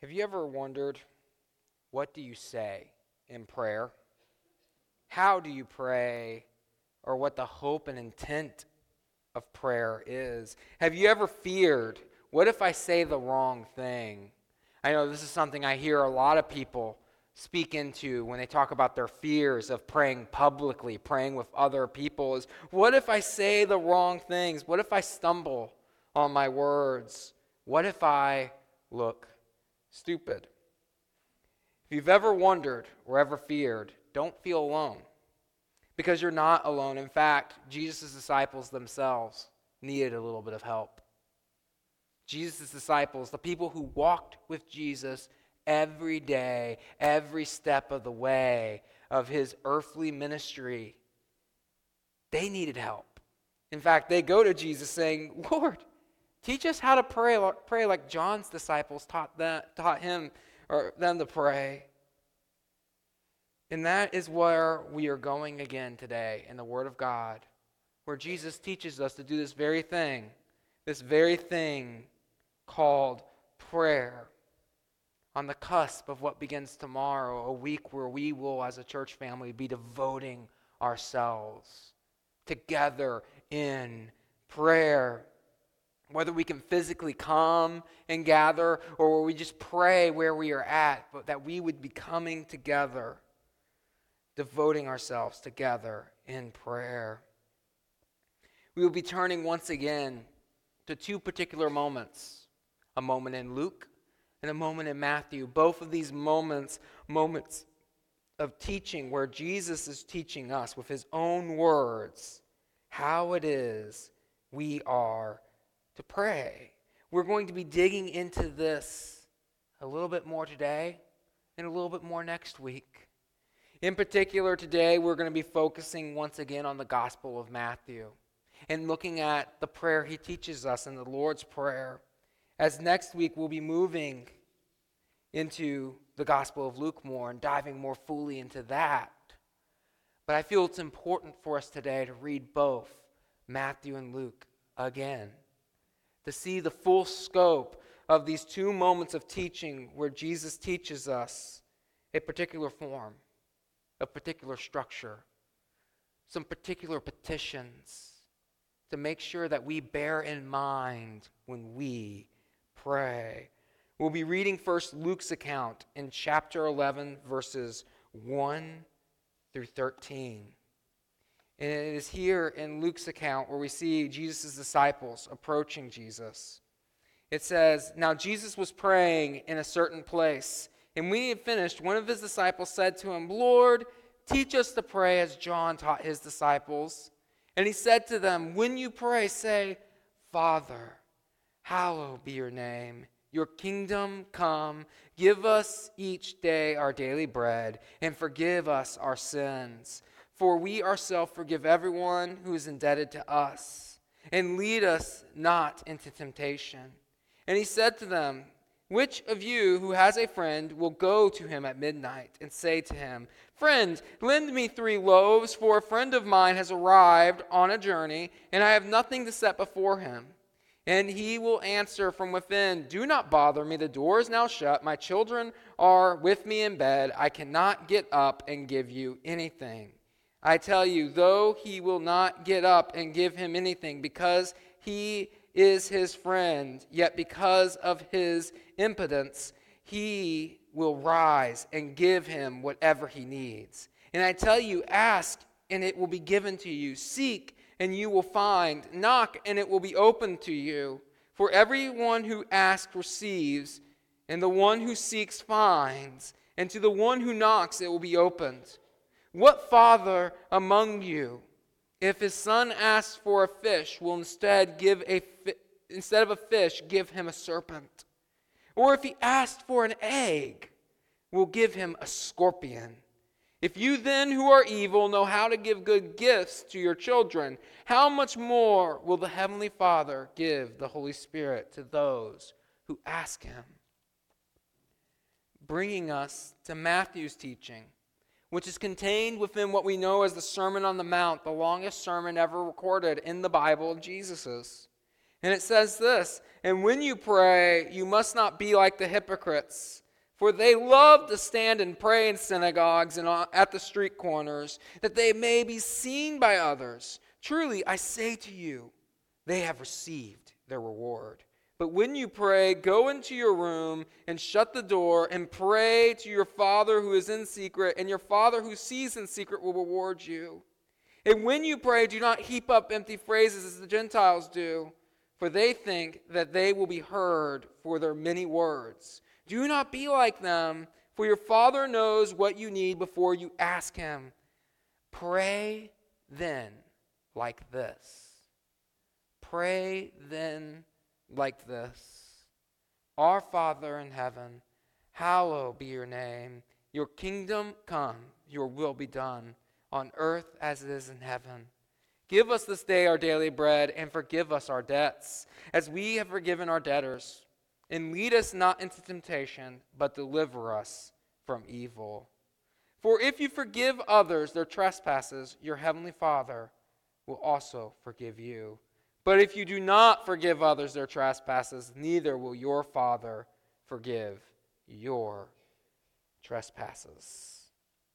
Have you ever wondered, what do you say in prayer? How do you pray, or what the hope and intent of prayer is? Have you ever feared, what if I say the wrong thing? I know this is something I hear a lot of people speak into when they talk about their fears of praying publicly, praying with other people, is what if I say the wrong things? What if I stumble on my words? What if I look stupid? If you've ever wondered or ever feared, don't feel alone, because you're not alone. In fact, Jesus' disciples themselves needed a little bit of help. Jesus' disciples, the people who walked with Jesus every day, every step of the way of his earthly ministry, they needed help. In fact, they go to Jesus saying, Lord, teach us how to pray like John's disciples taught him or them to pray. And that is where we are going again today in the Word of God, where Jesus teaches us to do this very thing called prayer, on the cusp of what begins tomorrow, a week where we will, as a church family, be devoting ourselves together in prayer. Whether we can physically come and gather, or where we just pray where we are at, but that we would be coming together, devoting ourselves together in prayer. We will be turning once again to two particular moments, a moment in Luke and a moment in Matthew. Both of these moments of teaching where Jesus is teaching us with his own words how it is we are to pray. We're going to be digging into this a little bit more today and a little bit more next week. In particular, today we're going to be focusing once again on the Gospel of Matthew and looking at the prayer he teaches us in the Lord's Prayer. As next week we'll be moving into the Gospel of Luke more and diving more fully into that. But I feel it's important for us today to read both Matthew and Luke again, to see the full scope of these two moments of teaching where Jesus teaches us a particular form, a particular structure, some particular petitions to make sure that we bear in mind when we pray. We'll be reading first Luke's account in chapter 11, verses 1 through 13. And it is here in Luke's account where we see Jesus' disciples approaching Jesus. It says, "Now Jesus was praying in a certain place, and when he had finished, one of his disciples said to him, 'Lord, teach us to pray as John taught his disciples.' And he said to them, 'When you pray, say, Father, hallowed be your name. Your kingdom come. Give us each day our daily bread, and forgive us our sins. For we ourselves forgive everyone who is indebted to us. And lead us not into temptation.' And he said to them, 'Which of you who has a friend will go to him at midnight and say to him, Friend, lend me 3 loaves, for a friend of mine has arrived on a journey, and I have nothing to set before him? And he will answer from within, Do not bother me, the door is now shut, my children are with me in bed, I cannot get up and give you anything. I tell you, though he will not get up and give him anything because he is his friend, yet because of his impotence, he will rise and give him whatever he needs. And I tell you, ask, and it will be given to you. Seek, and you will find. Knock, and it will be opened to you. For everyone who asks receives, and the one who seeks finds, and to the one who knocks it will be opened. What father among you, if his son asks for a fish, will instead of a fish give him a serpent? Or if he asked for an egg, will give him a scorpion? If you then, who are evil, know how to give good gifts to your children, how much more will the Heavenly Father give the Holy Spirit to those who ask him?" Bringing us to Matthew's teaching, which is contained within what we know as the Sermon on the Mount, the longest sermon ever recorded in the Bible of Jesus's. And it says this, "And when you pray, you must not be like the hypocrites, for they love to stand and pray in synagogues and at the street corners, that they may be seen by others. Truly, I say to you, they have received their reward. But when you pray, go into your room and shut the door and pray to your Father who is in secret, and your Father who sees in secret will reward you. And when you pray, do not heap up empty phrases as the Gentiles do, for they think that they will be heard for their many words. Do not be like them, for your Father knows what you need before you ask Him. Pray then like this." Pray then like this. "Our Father in heaven, hallowed be your name. Your kingdom come, your will be done, on earth as it is in heaven. Give us this day our daily bread, and forgive us our debts, as we have forgiven our debtors. And lead us not into temptation, but deliver us from evil. For if you forgive others their trespasses, your heavenly Father will also forgive you. But if you do not forgive others their trespasses, neither will your Father forgive your trespasses."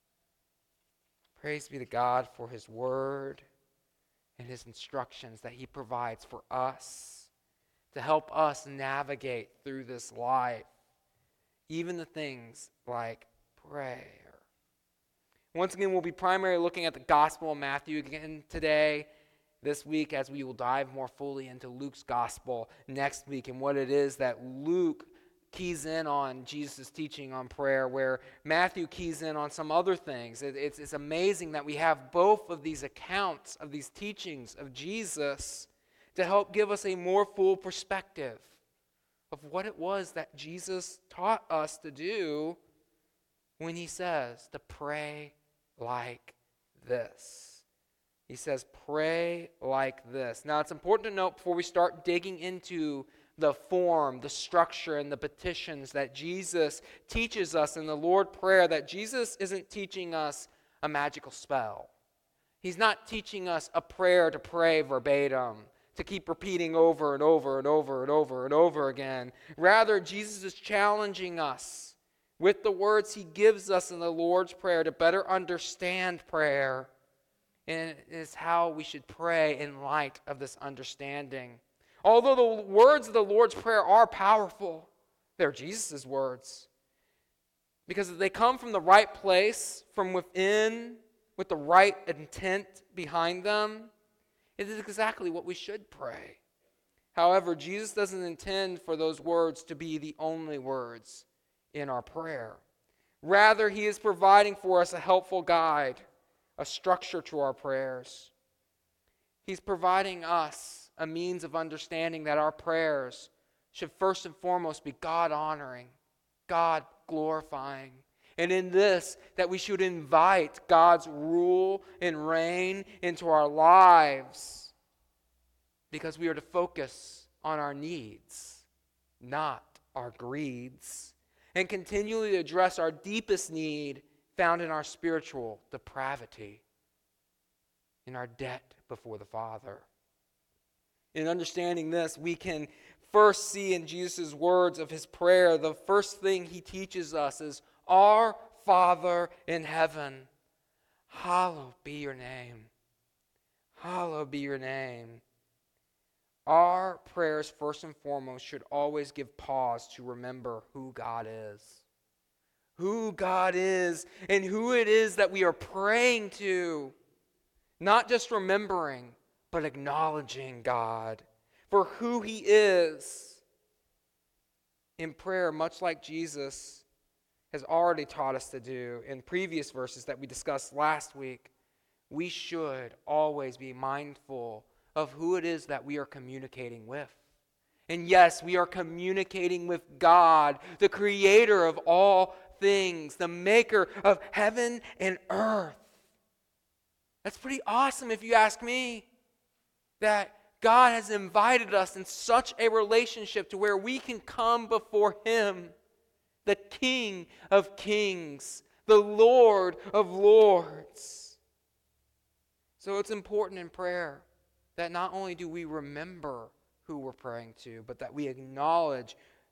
Praise be to God for His word and His instructions that He provides for us to help us navigate through this life, even the things like prayer. Once again, we'll be primarily looking at the Gospel of Matthew again today, this week, as we will dive more fully into Luke's Gospel next week and what it is that Luke keys in on Jesus' teaching on prayer, where Matthew keys in on some other things. It's amazing that we have both of these accounts of these teachings of Jesus to help give us a more full perspective of what it was that Jesus taught us to do when He says to pray like this. He says, pray like this. Now, it's important to note before we start digging into the form, the structure, and the petitions that Jesus teaches us in the Lord's Prayer, that Jesus isn't teaching us a magical spell. He's not teaching us a prayer to pray verbatim, to keep repeating over and over and over and over and over again. Rather, Jesus is challenging us with the words He gives us in the Lord's Prayer to better understand prayer. And it is how we should pray in light of this understanding. Although the words of the Lord's Prayer are powerful, they're Jesus' words. Because they come from the right place, from within, with the right intent behind them, it is exactly what we should pray. However, Jesus doesn't intend for those words to be the only words in our prayer. Rather, He is providing for us a helpful guide, a structure to our prayers. He's providing us a means of understanding that our prayers should first and foremost be God-honoring, God-glorifying. And in this, that we should invite God's rule and reign into our lives, because we are to focus on our needs, not our greeds, and continually address our deepest need found in our spiritual depravity, in our debt before the Father. In understanding this, we can first see in Jesus' words of His prayer, the first thing He teaches us is, "Our Father in heaven, hallowed be your name." Hallowed be your name. Our prayers, first and foremost, should always give pause to remember who God is. Who God is and who it is that we are praying to. Not just remembering, but acknowledging God for who He is. In prayer, much like Jesus has already taught us to do in previous verses that we discussed last week, we should always be mindful of who it is that we are communicating with. And yes, we are communicating with God, the creator of all things, the maker of heaven and earth. That's pretty awesome if you ask me, that God has invited us in such a relationship to where we can come before Him, the King of kings, the Lord of lords. So it's important in prayer that not only do we remember who we're praying to, but that we acknowledge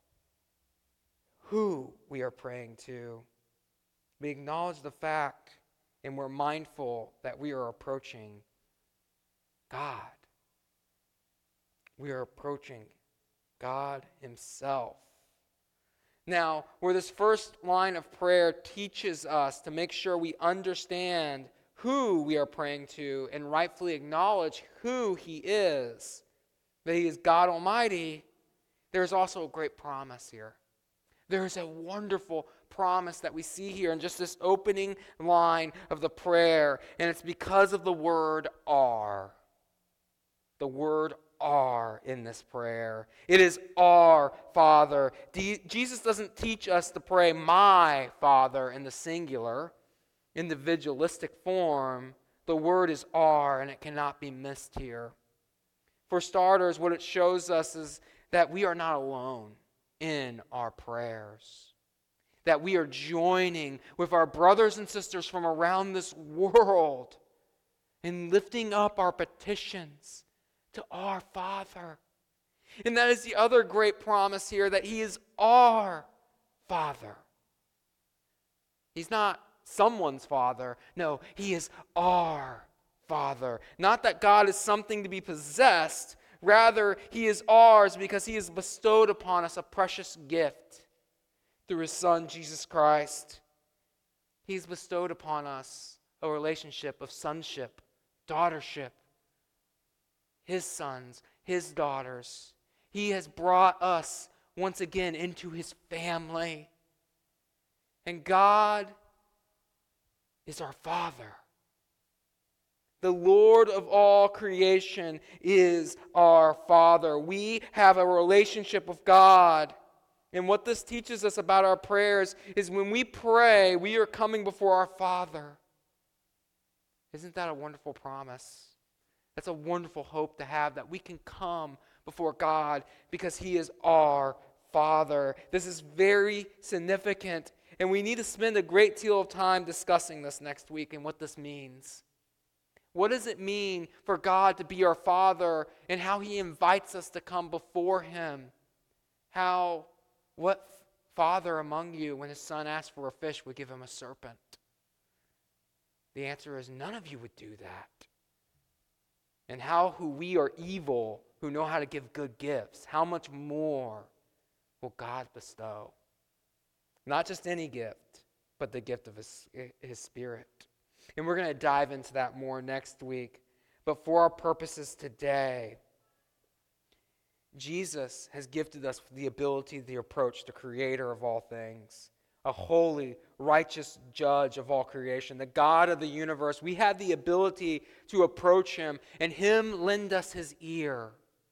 who we are praying to. We acknowledge the fact, and we're mindful that we are approaching God. We are approaching God Himself. Now, where this first line of prayer teaches us to make sure we understand who we are praying to and rightfully acknowledge who He is, that He is God Almighty, there's also a great promise here. There's a wonderful promise that we see here in just this opening line of the prayer, and it's because of the word "our." The word "our" in this prayer. It is "our Father." Jesus doesn't teach us to pray "my Father" in the singular, individualistic form. The word is "our," and it cannot be missed here. For starters, what it shows us is that we are not alone in our prayers. That we are joining with our brothers and sisters from around this world in lifting up our petitions to our Father. And that is the other great promise here, that He is our Father. He's not someone's Father. No, He is our Father. Not that God is something to be possessed. Rather, He is ours because He has bestowed upon us a precious gift through His Son, Jesus Christ. He's bestowed upon us a relationship of sonship, daughtership. His sons, His daughters. He has brought us once again into His family. And God is our Father. The Lord of all creation is our Father. We have a relationship with God. And what this teaches us about our prayers is when we pray, we are coming before our Father. Isn't that a wonderful promise? That's a wonderful hope to have, that we can come before God because He is our Father. This is very significant, and we need to spend a great deal of time discussing this next week and what this means. What does it mean for God to be our Father, and how He invites us to come before Him? What father among you, when his son asked for a fish, would give him a serpent? The answer is none of you would do that. And who we are evil, who know how to give good gifts, how much more will God bestow? Not just any gift, but the gift of His Spirit. And we're going to dive into that more next week. But for our purposes today, Jesus has gifted us the ability to approach the Creator of all things, a holy, righteous judge of all creation, the God of the universe. We have the ability to approach Him, and Him lend us His ear.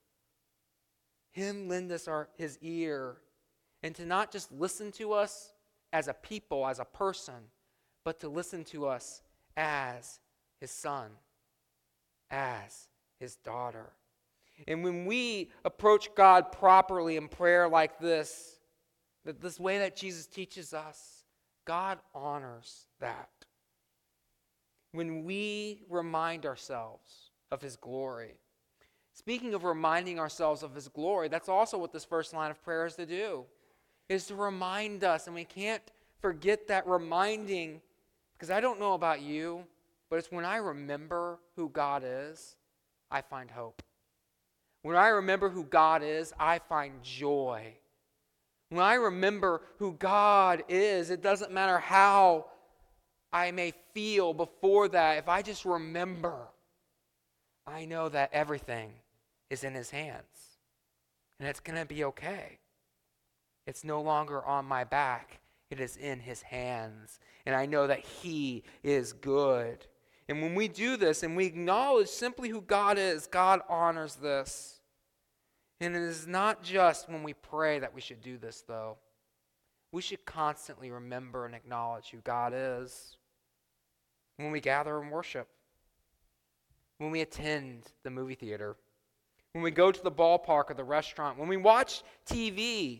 Him lend us His ear, and to not just listen to us as a people, as a person, but to listen to us as His son, as His daughter. And when we approach God properly in prayer like this way that Jesus teaches us, God honors that. When we remind ourselves of His glory. Speaking of reminding ourselves of His glory, that's also what this first line of prayer is to do, is to remind us. And we can't forget that reminding, because I don't know about you, but it's when I remember who God is, I find hope. When I remember who God is, I find joy. When I remember who God is, it doesn't matter how I may feel before that. If I just remember, I know that everything is in His hands. And it's going to be okay. It's no longer on my back. It is in His hands. And I know that He is good. And when we do this and we acknowledge simply who God is, God honors this. And it is not just when we pray that we should do this, though. We should constantly remember and acknowledge who God is. When we gather and worship, when we attend the movie theater, when we go to the ballpark or the restaurant, when we watch TV,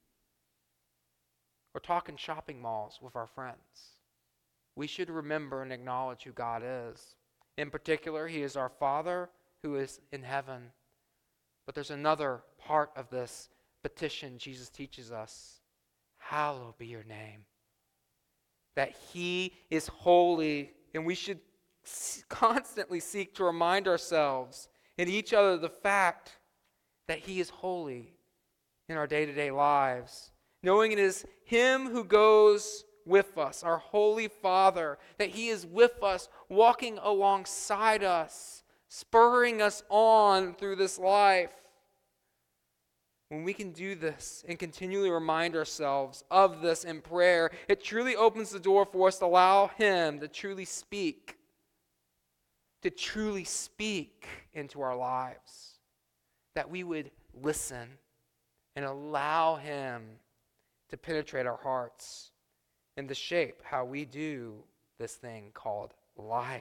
or talk in shopping malls with our friends, we should remember and acknowledge who God is. In particular, He is our Father who is in heaven. But there's another part of this petition Jesus teaches us. Hallowed be your name. That he is holy, and we should constantly seek to remind ourselves and each other the fact that he is holy in our day-to-day lives. Knowing it is him who goes with us, our Holy Father, that he is with us, walking alongside us, spurring us on through this life. When we can do this and continually remind ourselves of this in prayer, it truly opens the door for us to allow him to truly speak into our lives. That we would listen and allow him to penetrate our hearts and to shape how we do this thing called life.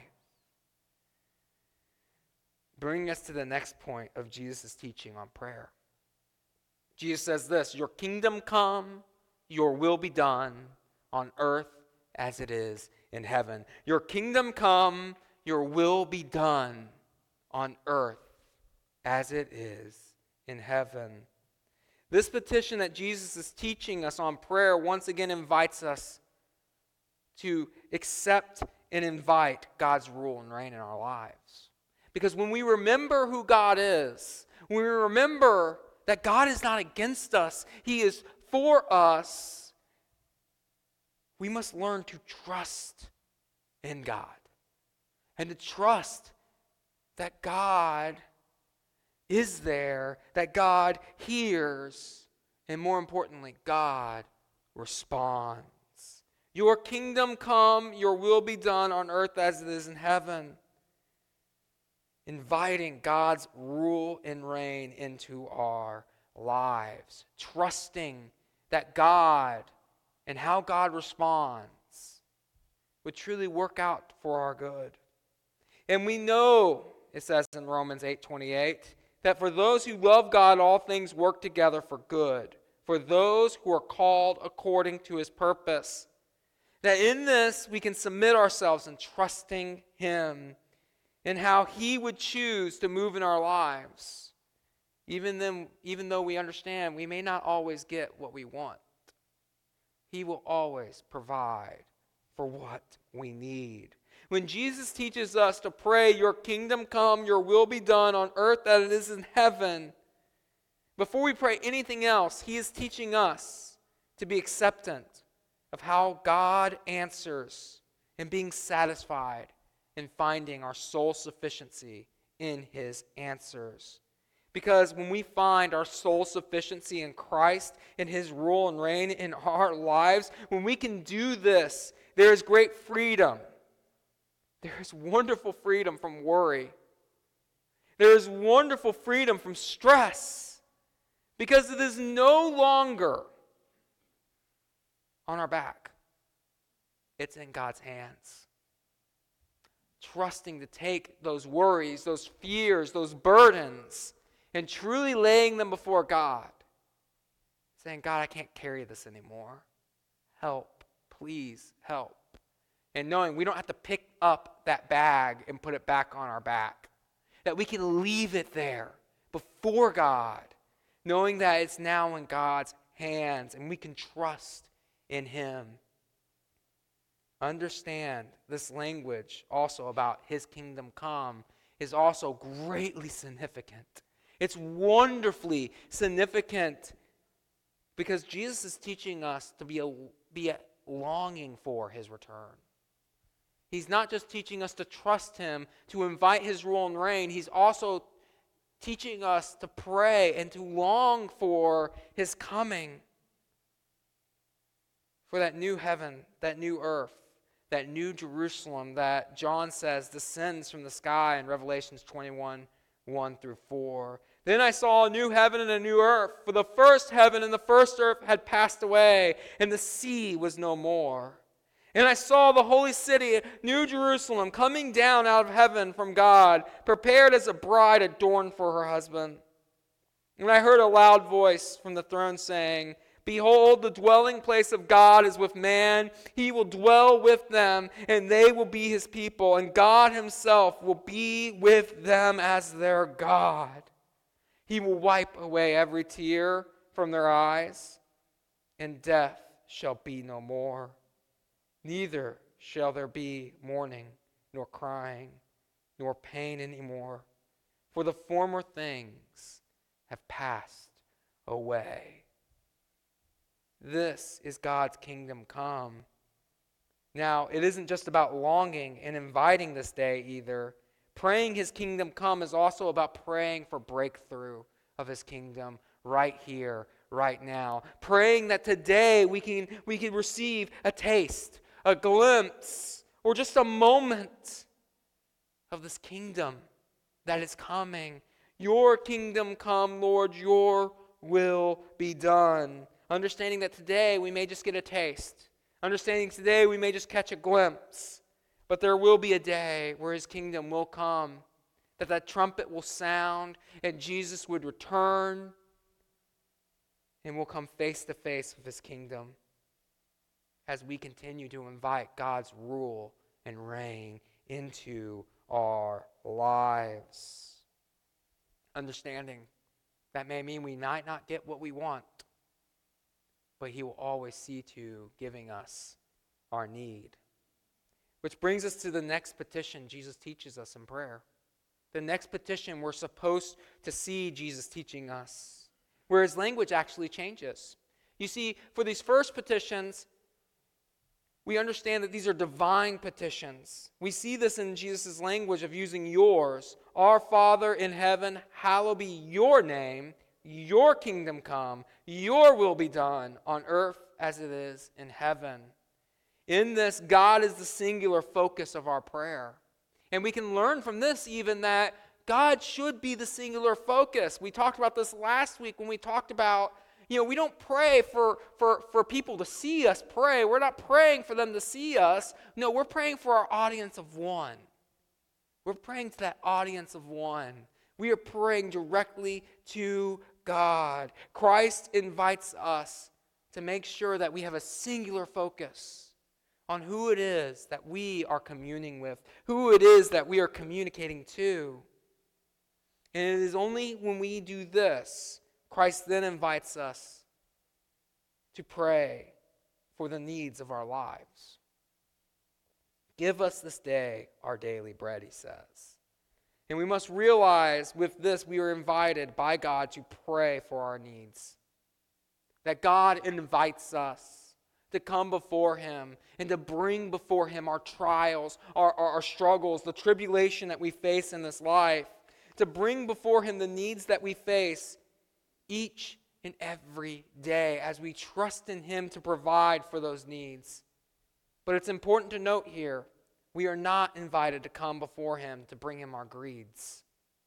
Bringing us to the next point of Jesus' teaching on prayer. Jesus says this, your kingdom come, your will be done on earth as it is in heaven. Your kingdom come, your will be done on earth as it is in heaven. This petition that Jesus is teaching us on prayer once again invites us to accept and invite God's rule and reign in our lives. Because when we remember who God is, when we remember that God is not against us, he is for us, we must learn to trust in God. And to trust that God is there, that God hears, and more importantly, God responds. Your kingdom come, your will be done on earth as it is in heaven. Inviting God's rule and reign into our lives. Trusting that God and how God responds would truly work out for our good. And we know, it says in Romans 8:28, that for those who love God, all things work together for good, for those who are called according to his purpose. That in this we can submit ourselves in trusting him and how he would choose to move in our lives. Even though we understand we may not always get what we want, he will always provide for what we need. When Jesus teaches us to pray, your kingdom come, your will be done on earth as it is in heaven, before we pray anything else, he is teaching us to be acceptant of how God answers and being satisfied in finding our sole sufficiency in his answers. Because when we find our sole sufficiency in Christ, in his rule and reign in our lives, when we can do this, there is great freedom. There is wonderful freedom from worry. There is wonderful freedom from stress. Because it is no longer on our back. It's in God's hands. Trusting to take those worries, those fears, those burdens, and truly laying them before God. Saying, God, I can't carry this anymore. Help. Please help. And knowing we don't have to pick up that bag and put it back on our back. That we can leave it there before God. Knowing that it's now in God's hands and we can trust in him. Understand this language also about his kingdom come is also greatly significant. It's wonderfully significant because Jesus is teaching us to be a longing for his return. He's not just teaching us to trust him, to invite his rule and reign. He's also teaching us to pray and to long for his coming. For that new heaven, that new earth, that new Jerusalem that John says descends from the sky in Revelations 21, 1-4. Then I saw a new heaven and a new earth, for the first heaven and the first earth had passed away, and the sea was no more. And I saw the holy city, New Jerusalem, coming down out of heaven from God, prepared as a bride adorned for her husband. And I heard a loud voice from the throne saying, Behold, the dwelling place of God is with man. He will dwell with them, and they will be his people, and God himself will be with them as their God. He will wipe away every tear from their eyes, and death shall be no more. Neither shall there be mourning, nor crying, nor pain anymore, for the former things have passed away. This is God's kingdom come. Now, it isn't just about longing and inviting this day either. Praying his kingdom come is also about praying for breakthrough of his kingdom right here, right now. Praying that today we can receive a taste, a glimpse, or just a moment of this kingdom that is coming. Your kingdom come, Lord, your will be done. Understanding that today we may just get a taste. Understanding today we may just catch a glimpse. But there will be a day where his kingdom will come, that trumpet will sound, and Jesus would return, and we'll come face to face with his kingdom as we continue to invite God's rule and reign into our lives. Understanding that may mean we might not get what we want, but he will always see to giving us our need. Which brings us to the next petition Jesus teaches us in prayer. The next petition we're supposed to see Jesus teaching us, where his language actually changes. You see, for these first petitions, we understand that these are divine petitions. We see this in Jesus' language of using yours. Our Father in heaven, hallowed be your name, your kingdom come, your will be done on earth as it is in heaven. In this, God is the singular focus of our prayer. And we can learn from this even that God should be the singular focus. We talked about this last week when we talked about, we don't pray for people to see us pray. We're not praying for them to see us. No, we're praying for our audience of one. We're praying to that audience of one. We are praying directly to God. Christ invites us to make sure that we have a singular focus on who it is that we are communing with, who it is that we are communicating to. And it is only when we do this, Christ then invites us to pray for the needs of our lives. Give us this day our daily bread, he says. And we must realize with this, we are invited by God to pray for our needs. That God invites us to come before him and to bring before him our trials, our struggles, the tribulation that we face in this life, to bring before him the needs that we face each and every day as we trust in him to provide for those needs. But it's important to note here, we are not invited to come before him to bring him our greeds.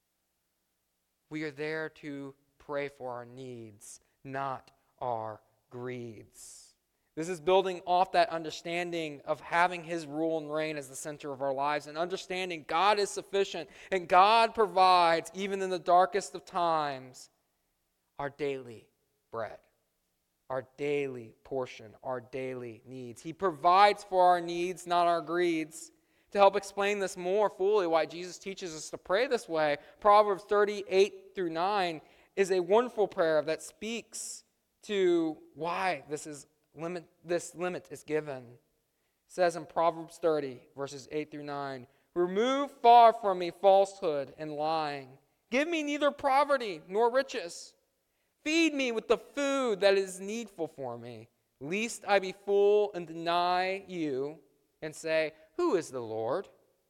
We are there to pray for our needs, not our greeds. This is building off that understanding of having his rule and reign as the center of our lives and understanding God is sufficient and God provides, even in the darkest of times, our daily bread, our daily portion, our daily needs. He provides for our needs, not our greeds. To help explain this more fully, why Jesus teaches us to pray this way, Proverbs 38-9 is a wonderful prayer that speaks to why this limit is given. It says in Proverbs 30, verses 8-9, remove far from me falsehood and lying. Give me neither poverty nor riches. Feed me with the food that is needful for me, lest I be full and deny you and say, who is the Lord?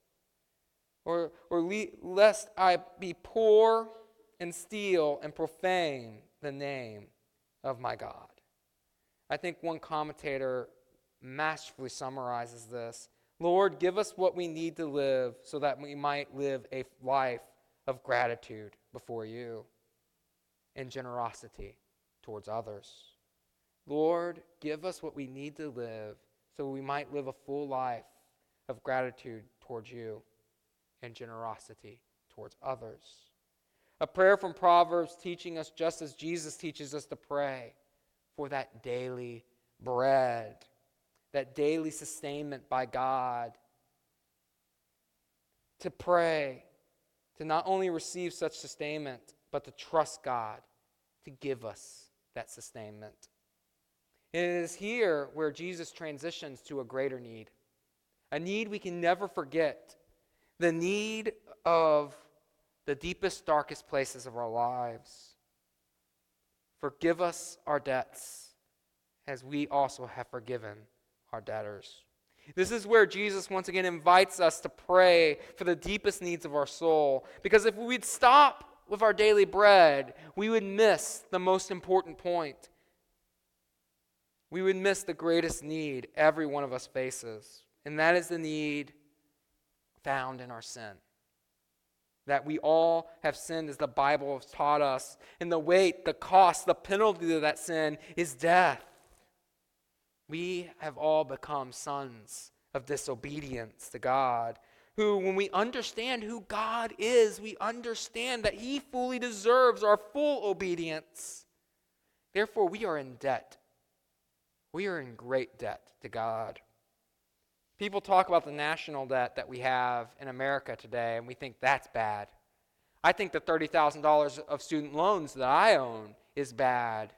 Or lest I be poor and steal and profane the name of my God. I think one commentator masterfully summarizes this. Lord, give us what we need to live so that we might live a life of gratitude before you and generosity towards others. Lord, give us what we need to live so we might live a full life of gratitude towards you and generosity towards others. A prayer from Proverbs teaching us just as Jesus teaches us to pray for that daily bread, that daily sustainment by God. To pray, to not only receive such sustainment, but to trust God to give us that sustainment. And it is here where Jesus transitions to a greater need, a need we can never forget, the need of the deepest, darkest places of our lives. Forgive us our debts, as we also have forgiven our debtors. This is where Jesus once again invites us to pray for the deepest needs of our soul. Because if we'd stop with our daily bread, we would miss the most important point. We would miss the greatest need every one of us faces. And that is the need found in our sin. That we all have sinned, as the Bible has taught us. And the weight, the cost, the penalty of that sin is death. We have all become sons of disobedience to God, who, when we understand who God is, we understand that He fully deserves our full obedience. Therefore, we are in debt. We are in great debt to God. People talk about the national debt that we have in America today, and we think that's bad. I think the $30,000 of student loans that I own is bad.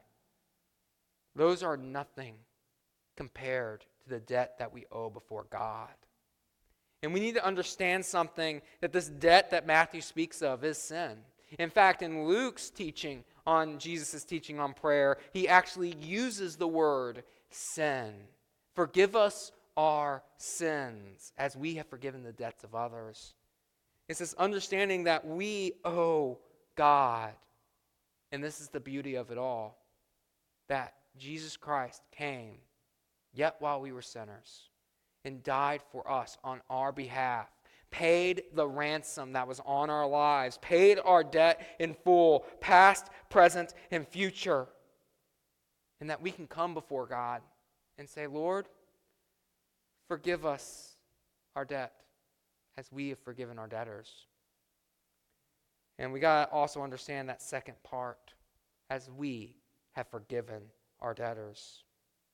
Those are nothing compared to the debt that we owe before God. And we need to understand something, that this debt that Matthew speaks of is sin. In fact, in Luke's teaching on Jesus' teaching on prayer, he actually uses the word sin. Forgive us our sins as we have forgiven the debts of others. It's this understanding that we owe God. And this is the beauty of it all, that Jesus Christ came yet while we were sinners, and died for us on our behalf, paid the ransom that was on our lives, paid our debt in full, past, present, and future, and that we can come before God and say, Lord, forgive us our debt as we have forgiven our debtors. And we got to also understand that second part, as we have forgiven our debtors.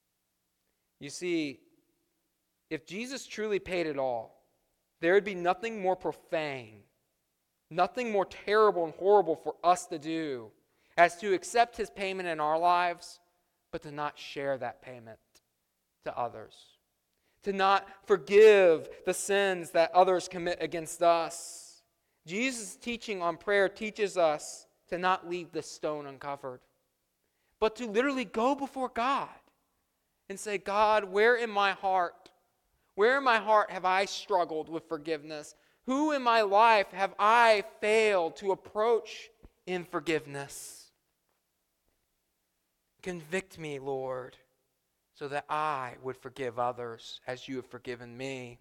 You see, if Jesus truly paid it all, there would be nothing more profane, nothing more terrible and horrible for us to do as to accept His payment in our lives, but to not share that payment to others, to not forgive the sins that others commit against us. Jesus' teaching on prayer teaches us to not leave the stone uncovered, but to literally go before God and say, God, where in my heart have I struggled with forgiveness? Who in my life have I failed to approach in forgiveness? Convict me, Lord, so that I would forgive others as you have forgiven me.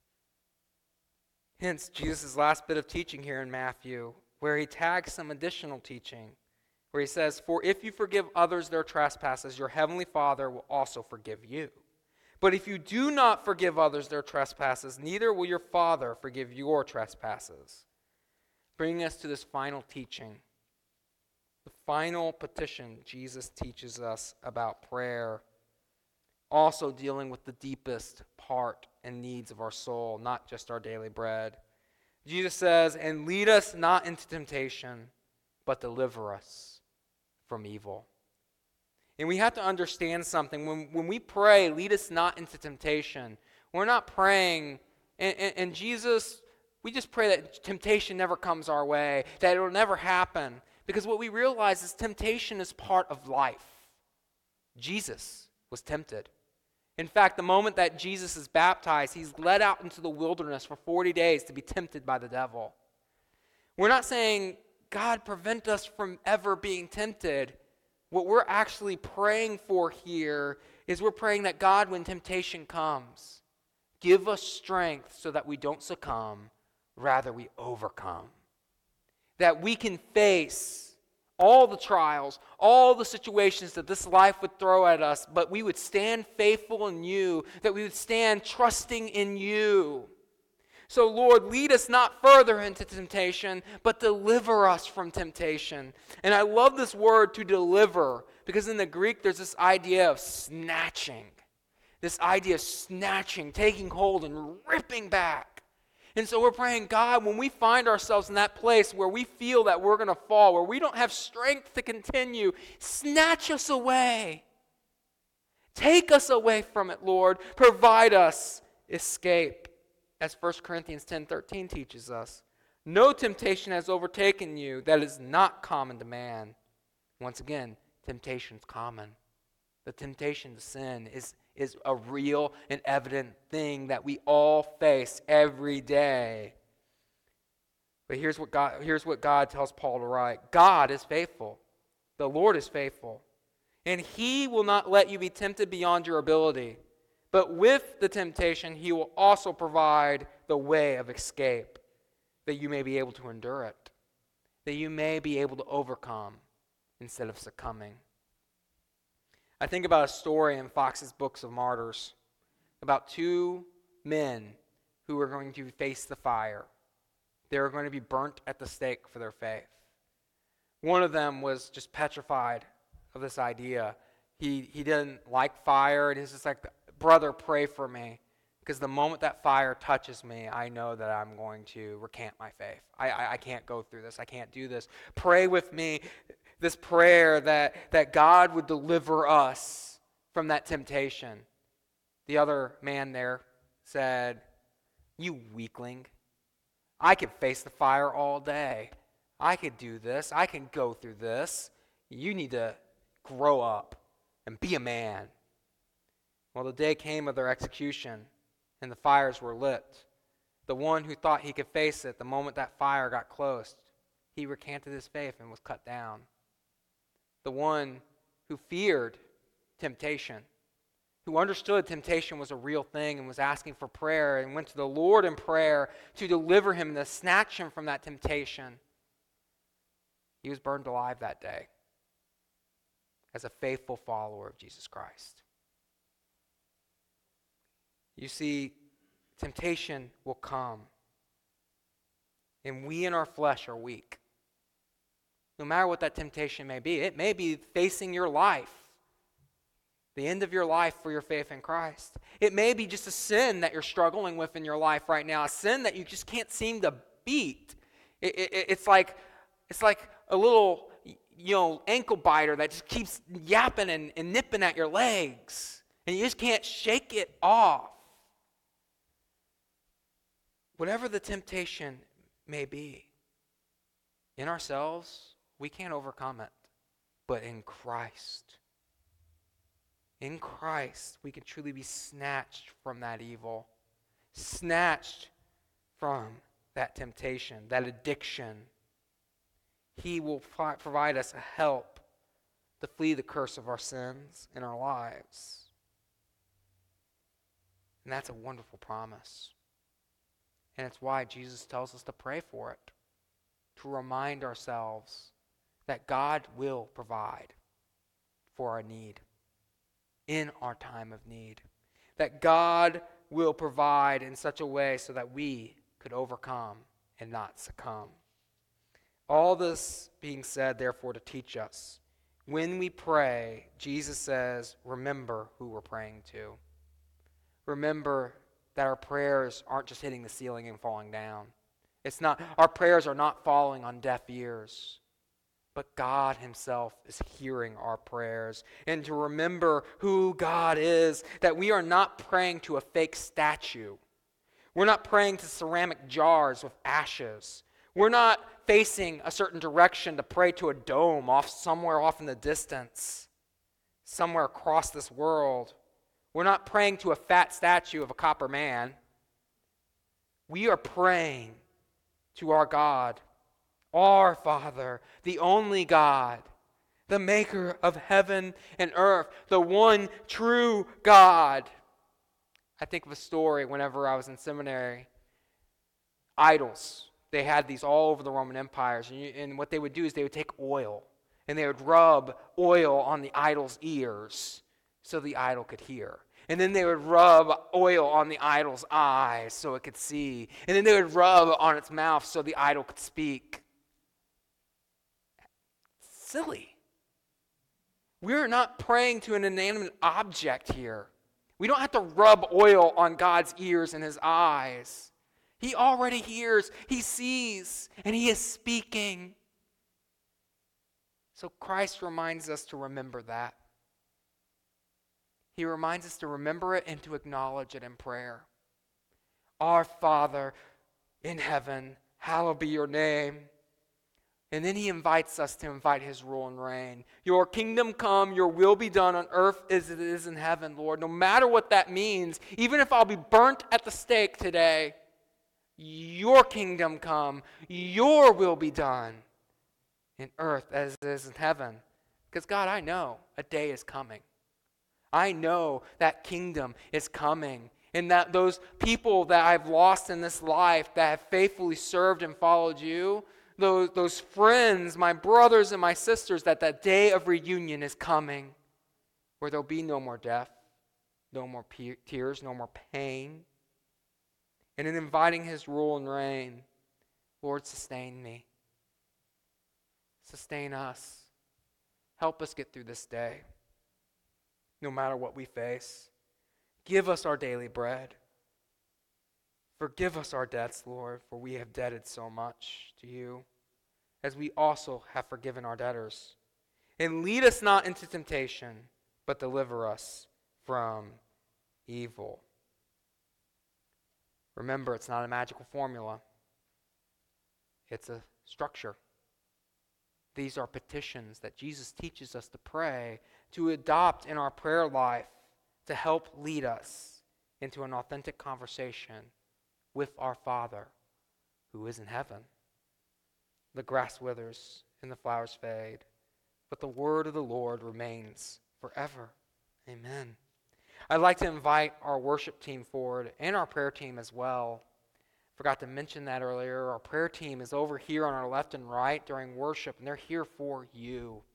Hence, Jesus' last bit of teaching here in Matthew, where he tags some additional teaching, where he says, for if you forgive others their trespasses, your heavenly Father will also forgive you. But if you do not forgive others their trespasses, neither will your Father forgive your trespasses. Bringing us to this final teaching, the final petition Jesus teaches us about prayer, also dealing with the deepest part and needs of our soul, not just our daily bread. Jesus says, and lead us not into temptation, but deliver us from evil. And we have to understand something. When we pray, lead us not into temptation, we're not praying, and Jesus, we just pray that temptation never comes our way, that it will never happen. Because what we realize is temptation is part of life. Jesus was tempted. In fact, the moment that Jesus is baptized, he's led out into the wilderness for 40 days to be tempted by the devil. We're not saying, God, prevent us from ever being tempted. What we're actually praying for here is we're praying that God, when temptation comes, give us strength so that we don't succumb, rather we overcome. That we can face all the trials, all the situations that this life would throw at us, but we would stand faithful in you, that we would stand trusting in you. So, Lord, lead us not further into temptation, but deliver us from temptation. And I love this word, to deliver, because in the Greek there's this idea of snatching. This idea of snatching, taking hold and ripping back. And so we're praying, God, when we find ourselves in that place where we feel that we're going to fall, where we don't have strength to continue, snatch us away. Take us away from it, Lord. Provide us escape. As 1 Corinthians 10:13 teaches us, no temptation has overtaken you that is not common to man. Once again, temptation is common. The temptation to sin is a real and evident thing that we all face every day. But here's what God tells Paul to write. God is faithful. The Lord is faithful. And He will not let you be tempted beyond your ability. But with the temptation, He will also provide the way of escape, that you may be able to endure it, that you may be able to overcome instead of succumbing. I think about a story in Fox's Books of Martyrs about two men who were going to face the fire. They were going to be burnt at the stake for their faith. One of them was just petrified of this idea. He didn't like fire, and he's just like, brother, pray for me, because the moment that fire touches me, I know that I'm going to recant my faith. I can't go through this. I can't do this. Pray with me this prayer that God would deliver us from that temptation. The other man there said, you weakling, I could face the fire all day. I could do this. I can go through this. You need to grow up and be a man. Well, the day came of their execution, and the fires were lit. The one who thought he could face it, the moment that fire got close, he recanted his faith and was cut down. The one who feared temptation, who understood temptation was a real thing and was asking for prayer and went to the Lord in prayer to deliver him and to snatch him from that temptation, he was burned alive that day as a faithful follower of Jesus Christ. You see, temptation will come, and we in our flesh are weak. No matter what that temptation may be, it may be facing your life, the end of your life for your faith in Christ. It may be just a sin that you're struggling with in your life right now, a sin that you just can't seem to beat. It's like a little, ankle biter that just keeps yapping and nipping at your legs, and you just can't shake it off. Whatever the temptation may be, in ourselves, we can't overcome it. But in Christ, we can truly be snatched from that evil, snatched from that temptation, that addiction. He will provide us a help to flee the curse of our sins in our lives. And that's a wonderful promise. And it's why Jesus tells us to pray for it, to remind ourselves that God will provide for our need, in our time of need. That God will provide in such a way so that we could overcome and not succumb. All this being said, therefore, to teach us, when we pray, Jesus says, remember who we're praying to. Remember that our prayers aren't just hitting the ceiling and falling down. Our prayers are not falling on deaf ears, but God Himself is hearing our prayers. And to remember who God is, that we are not praying to a fake statue. We're not praying to ceramic jars with ashes. We're not facing a certain direction to pray to a dome somewhere off in the distance, somewhere across this world. We're not praying to a fat statue of a copper man. We are praying to our God, our Father, the only God, the maker of heaven and earth, the one true God. I think of a story whenever I was in seminary. Idols. They had these all over the Roman empires. And what they would do is they would take oil, and they would rub oil on the idol's ears so the idol could hear. And then they would rub oil on the idol's eyes so it could see. And then they would rub on its mouth so the idol could speak. Silly. We're not praying to an inanimate object here. We don't have to rub oil on God's ears and His eyes. He already hears, he sees, and he is speaking. So Christ reminds us to remember that. He reminds us to remember it and to acknowledge it in prayer. Our Father in heaven, hallowed be your name. And then he invites us to invite his rule and reign. Your kingdom come, your will be done on earth as it is in heaven, Lord. No matter what that means, even if I'll be burnt at the stake today, your kingdom come, your will be done in earth as it is in heaven. Because God, I know a day is coming. I know that kingdom is coming. And that those people that I've lost in this life that have faithfully served and followed you, those friends, my brothers and my sisters, that day of reunion is coming where there'll be no more death, no more tears, no more pain. And in inviting his rule and reign, Lord, sustain me. Sustain us. Help us get through this day, no matter what we face. Give us our daily bread. Forgive us our debts, Lord, for we have debted so much to you, as we also have forgiven our debtors. And lead us not into temptation, but deliver us from evil. Remember, it's not a magical formula. It's a structure. These are petitions that Jesus teaches us to pray, to adopt in our prayer life, to help lead us into an authentic conversation with our Father who is in heaven. The grass withers and the flowers fade, but the word of the Lord remains forever. Amen. I'd like to invite our worship team forward and our prayer team as well. Forgot to mention that earlier. Our prayer team is over here on our left and right during worship, and they're here for you.